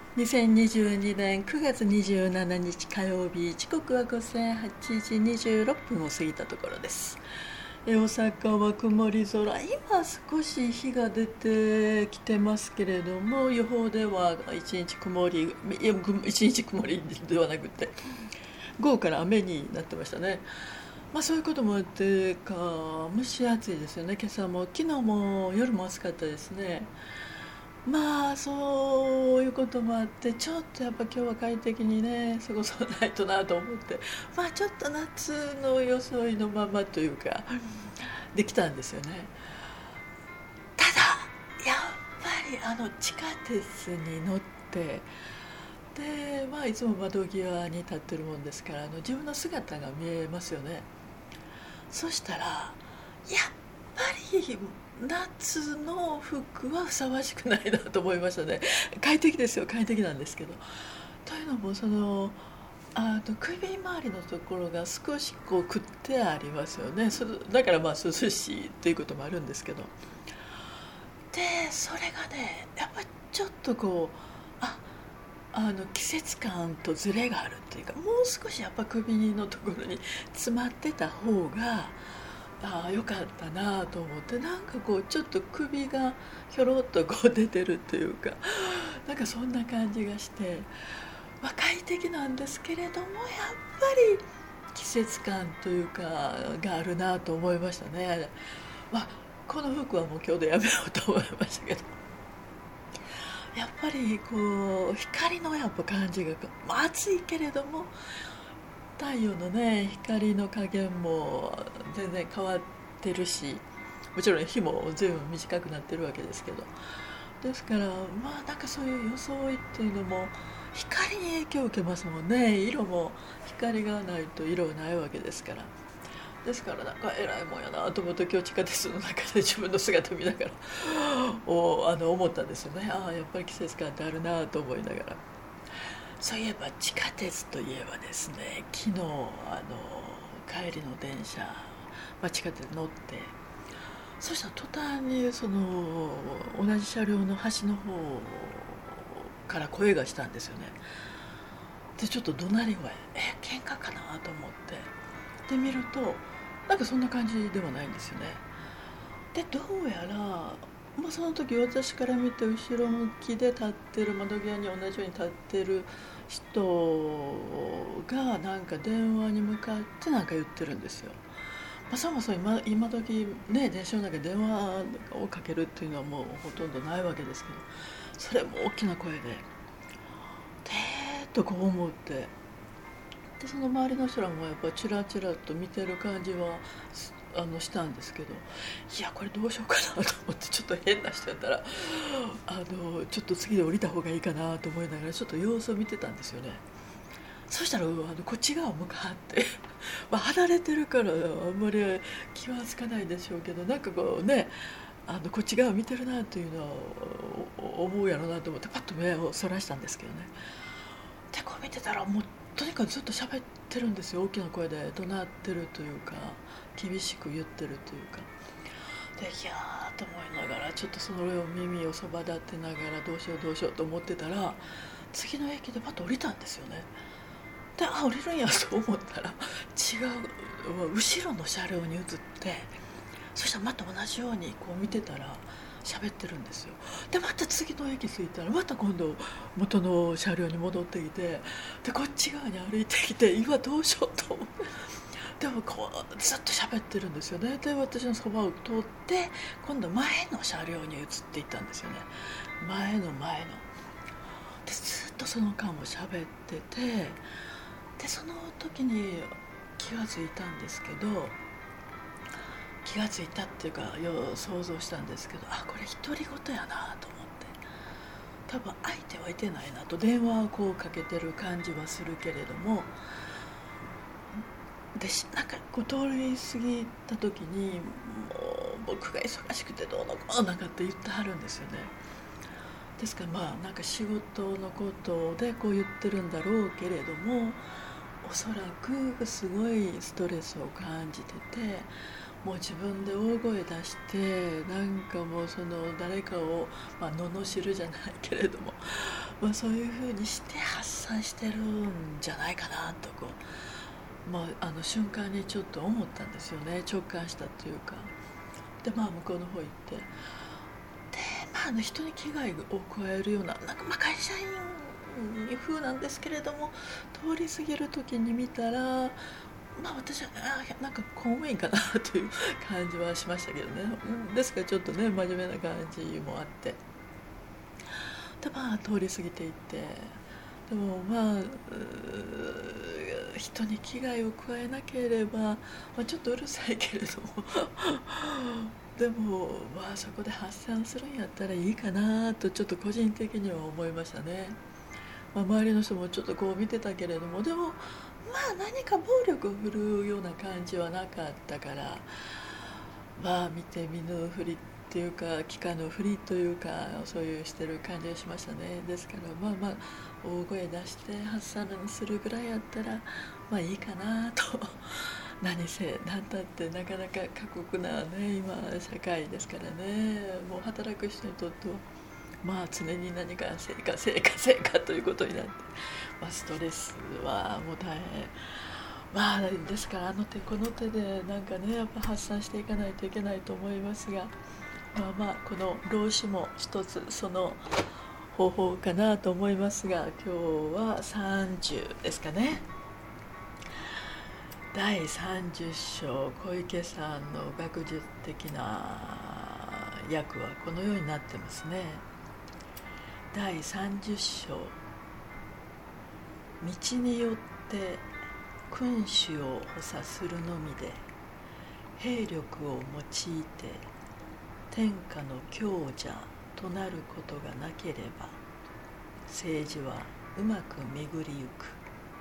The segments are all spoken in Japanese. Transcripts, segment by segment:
2022年9月27日火曜日、時刻は午前8時26分を過ぎたところです。大阪は曇り空、今少し日が出てきてますけれども、予報では一日曇り、いや一日曇りではなくて午後から雨になってましたね。そういうこともあってか蒸し暑いですよね。今朝も昨日も夜も暑かったですね。そういうこともあって、ちょっとやっぱ今日は快適にね過ごさないとなと思って、ちょっと夏の装いのままというかできたんですよね。ただやっぱり地下鉄に乗って、でいつも窓際に立ってるもんですから、自分の姿が見えますよね。そしたらやっぱり夏の服はふさわしくないなと思いましたね。快適ですよ、快適なんですけど。というのも首周りのところが少しくってありますよね。だから涼しいということもあるんですけど、でそれがねやっぱりちょっと季節感とズレがあるっていうか、もう少しやっぱ首のところに詰まってた方が良かったなと思って、ちょっと首がひょろっと出てるというか、そんな感じがして、快適なんですけれども、やっぱり季節感というかがあるなと思いましたね。この服はもう今日でやめようと思いましたけど、やっぱり光のやっぱ感じが、暑いけれども太陽のね光の加減も全然変わってるし、もちろん日も随分短くなってるわけですけど、ですからそういう装いっていうのも光に影響を受けますもんね。色も光がないと色がないわけですから。ですから偉いもんやなと思って、今日地下鉄の中で自分の姿見ながら思ったんですよね。やっぱり季節感ってあるなと思いながら。そういえば地下鉄といえばですね、昨日帰りの電車、地下鉄乗って、そしたら途端に同じ車両の端の方から声がしたんですよね。でちょっと怒鳴り声、喧嘩かなと思ってで見ると、そんな感じではないんですよね。でどうやら、その時私から見て後ろ向きで立ってる、窓際に同じように立ってる人が電話に向かって言ってるんですよ。そもそも今時ね、電車の中で電話をかけるっていうのはもうほとんどないわけですけど、それも大きな声でと思って、でその周りの人らもやっぱチラチラと見てる感じはしたんですけど、いやこれどうしようかなと思って、ちょっと変な人やったらちょっと次で降りた方がいいかなと思いながらちょっと様子を見てたんですよね。そしたらこっち側向かって離れてるからあんまり気はつかないでしょうけど、こっち側見てるなというのは思うやろうなと思って、パッと目をそらしたんですけどね。で見てたら、もうとにかくずっと喋ってるんですよ。大きな声で怒鳴ってるというか、厳しく言ってるというかで、いやーと思いながら、ちょっとその耳をそば立てながらどうしようどうしようと思ってたら、次の駅でパッと降りたんですよね。で降りるんやと思ったら、違う後ろの車両に移って、そしたらまた同じように見てたら喋ってるんですよ。でまた次の駅着いたら、また今度元の車両に戻ってきて、でこっち側に歩いてきて、今どうしようと思って、でもずっと喋ってるんですよね。で私のそばを通って、今度前の車両に移っていったんですよね。前のでずっとその間も喋ってて、でその時に気がついたんですけど、気がついたっていうか想像したんですけど、これ独り言やなと思って、多分相手はいてないなと。電話をかけてる感じはするけれども、で通り過ぎた時に、もう僕が忙しくてどうのこうのって言ってはるんですよね。ですから仕事のことで言ってるんだろうけれども、おそらくすごいストレスを感じてて、もう自分で大声出して、もう誰かを罵るじゃないけれども、 そういうふうにして発散してるんじゃないかなと瞬間にちょっと思ったんですよね。直感したというか。で向こうの方行って、で人に危害を加えるような、会社員風なんですけれども、通り過ぎる時に見たら、私は公務員かなという感じはしましたけどね。ですからちょっとね、真面目な感じもあって、で通り過ぎていって、でも人に危害を加えなければ、ちょっとうるさいけれどもでもそこで発散するんやったらいいかなと、ちょっと個人的には思いましたね。周りの人もちょっとこう見てたけれども、でも何か暴力を振るうような感じはなかったから、見て見ぬふりっていうか、聞かぬふりというか、そういうしてる感じがしましたね。ですから大声出して発散するぐらいやったらいいかなと何せ何だってなかなか過酷なね、今社会ですからね。もう働く人にとっては常に何か成果ということになって、ストレスはもう大変。ですからあの手この手でやっぱ発散していかないといけないと思いますが、この老子も一つその方法かなと思いますが、今日は30ですかね。第30章、小池さんの学術的な訳はこのようになってますね。第30章、道によって君主を補佐するのみで兵力を用いて天下の強者となることがなければ、政治はうまく巡りゆく。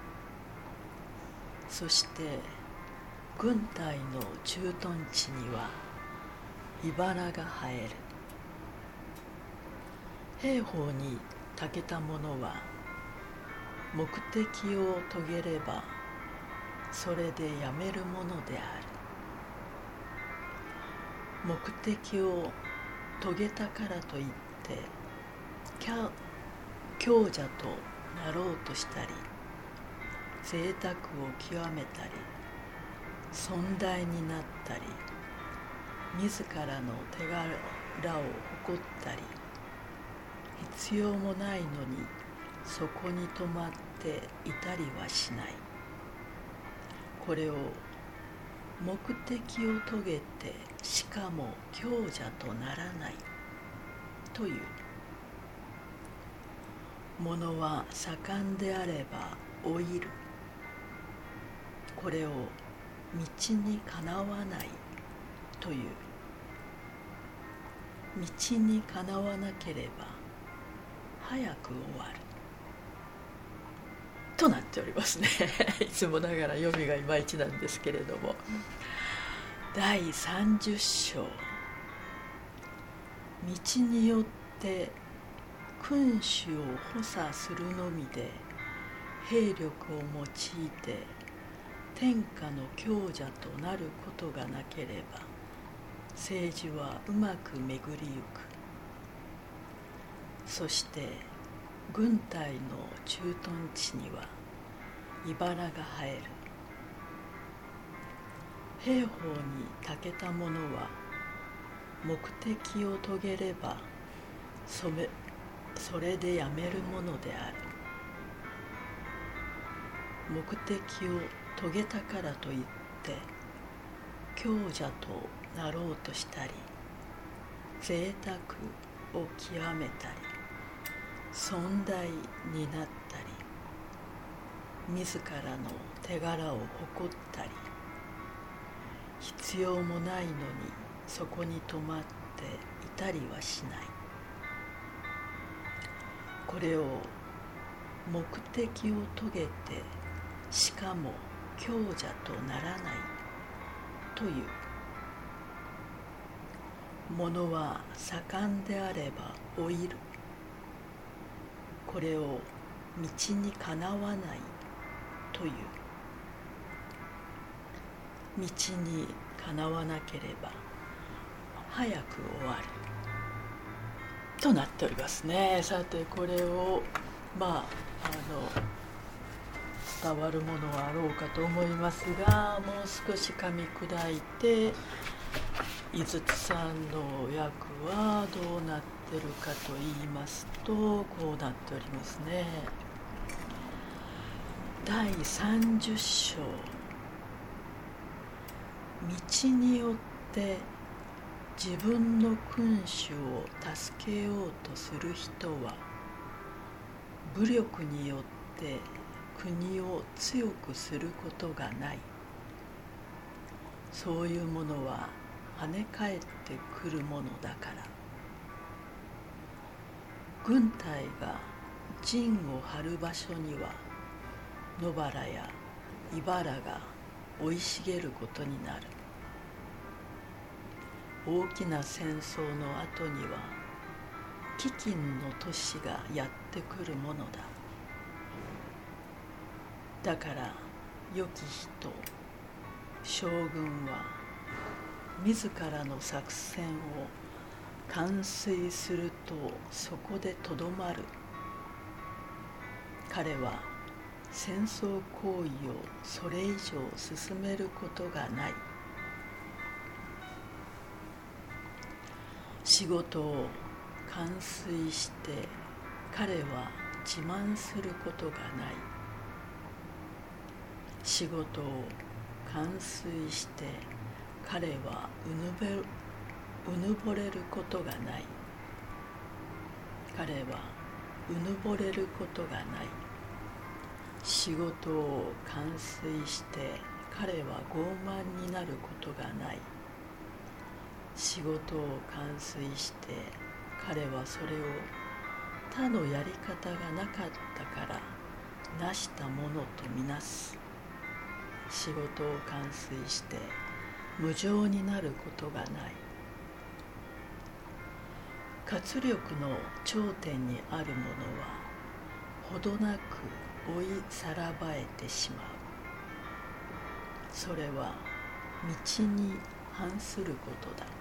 そして軍隊の駐屯地には茨が生える。兵法に長けた者は目的を遂げればそれでやめるものである。目的を遂げたからといって強者となろうとしたり、贅沢を極めたり、尊大になったり、自らの手柄を誇ったり、必要もないのにそこに止まっていたりはしない。これを目的を遂げてしかも強者とならないという。物は盛んであれば老いる。これを道にかなわないという。道にかなわなければ早く終わるとなっておりますねいつもながら読みがいまいちなんですけれども、第30章、道によって君主を補佐するのみで兵力を用いて天下の強者となることがなければ、政治はうまく巡りゆく。そして軍隊の駐屯地には茨が生える。兵法に長けた者は目的を遂げればそれでやめるものである。目的を遂げたからといって強者となろうとしたり、贅沢を極めたり、尊大になったり、自らの手柄を誇ったり、必要もないのにそこに止まっていたりはしない。これを目的を遂げてしかも強者とならないという。物は盛んであれば老いる。これを道にかなわないという。道にかなわなければ早く終わるとなっておりますね。さてこれをまあ伝わるものはあろうかと思いますが、もう少し噛み砕いて井筒さんの役はどうなってるかと言いますと、こうなっておりますね。第30章、道によって自分の君主を助けようとする人は武力によって国を強くすることがない。そういうものは跳ね返ってくるものだから。軍隊が陣を張る場所には野原や茨が生い茂ることになる。大きな戦争の後には飢饉の年がやってくるものだ。だから良き人、将軍は自らの作戦を完遂するとそこでとどまる。彼は戦争行為をそれ以上進めることがない。仕事を完遂して彼は自慢することがない。仕事を完遂して彼はうぬぼれることがない。彼はうぬぼれることがない。仕事を完遂して彼は傲慢になることがない。仕事を完遂して彼はそれを他のやり方がなかったから成したものとみなす。仕事を完遂して無情になることがない。活力の頂点にあるものはほどなく追いさらばえてしまう。それは道に反することだ。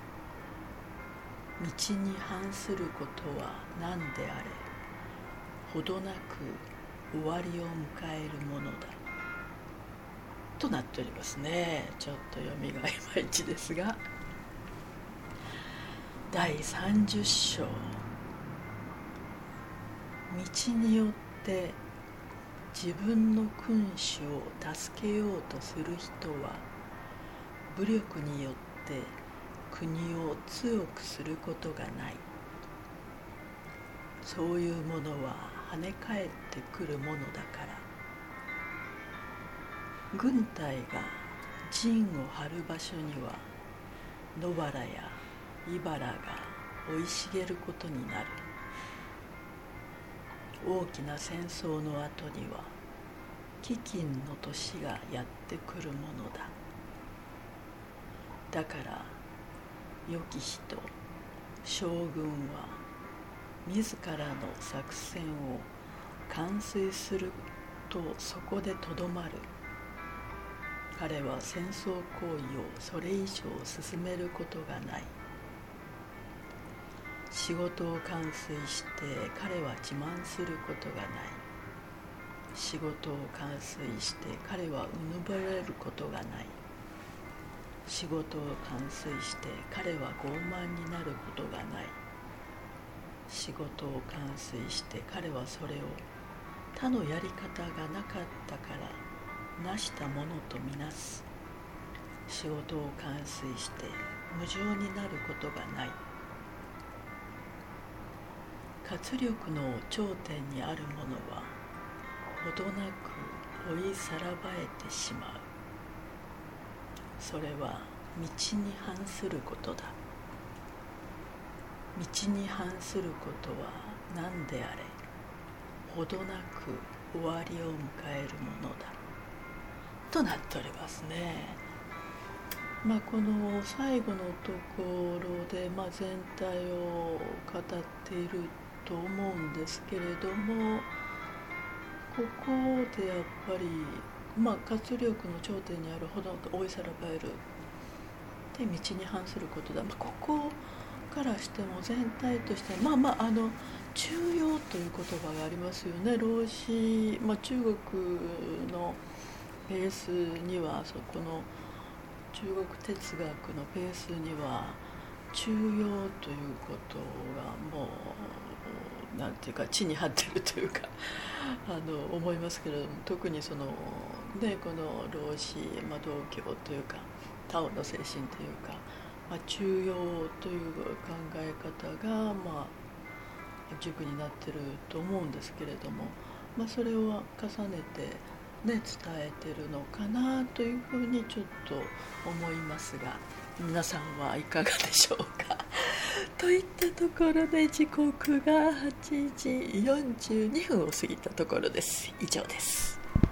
道に反することは何であれ、ほどなく終わりを迎えるものだとなっておりますね。ちょっと読みがいまいちですが、第30章、道によって自分の君主を助けようとする人は武力によって国を強くすることがない。そういうものは跳ね返ってくるものだから。軍隊が陣を張る場所には野原や茨が生い茂ることになる。大きな戦争の後には飢饉の年がやってくるものだ。だから良き人、将軍は自らの作戦を完遂するとそこでとどまる。彼は戦争行為をそれ以上進めることがない。仕事を完遂して彼は自慢することがない。仕事を完遂して彼はうぬぼれることがない。仕事を完遂して彼は傲慢になることがない。仕事を完遂して彼はそれを他のやり方がなかったから成したものとみなす。仕事を完遂して無情になることがない。活力の頂点にあるものはほどなく追いさらばえてしまう。それは道に反することだ。道に反することは何であれ、ほどなく終わりを迎えるものだとなっておりますね。この最後のところで、全体を語っていると思うんですけれども、ここでやっぱり、活力の頂点にあるほど追いさらばえるで道に反することだ。ここからしても全体としては中庸という言葉がありますよね。老子、中国のベースにはそこの中国哲学のベースには中庸ということがもうなんていうか地に張ってるというか思いますけれども、特にその、ね、この老子、道教というかタオの精神というか、中庸という考え方が、軸になってると思うんですけれども、それを重ねて、伝えてるのかなというふうにちょっと思いますが、皆さんはいかがでしょうか。といったところで時刻が8時42分を過ぎたところです。以上です。